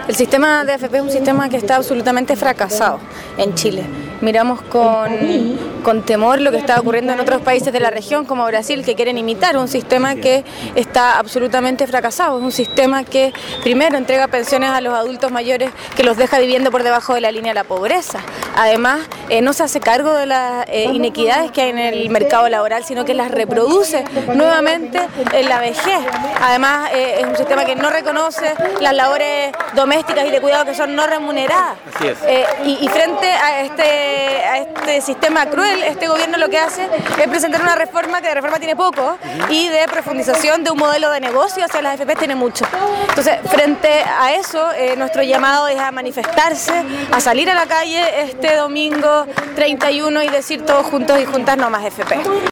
El sistema de AFP es un sistema que está absolutamente fracasado en Chile. Miramos con temor lo que está ocurriendo en otros países de la región, como Brasil, que quieren imitar un sistema que está absolutamente fracasado. Es un sistema que primero entrega pensiones a los adultos mayores, que los deja viviendo por debajo de la línea de la pobreza. Además, no se hace cargo de las inequidades que hay en el mercado laboral, sino que las reproduce nuevamente en la vejez. Además, es un sistema que no reconoce las labores domésticas y de cuidado que son no remuneradas. Así es. Y frente a este sistema cruel, este gobierno lo que hace es presentar una reforma que de reforma tiene poco y de profundización de un modelo de negocio hacia las AFP tiene mucho. Entonces, frente a eso, nuestro llamado es a manifestarse, a salir a la calle este domingo 31 y decir todos juntos y juntas no más AFP.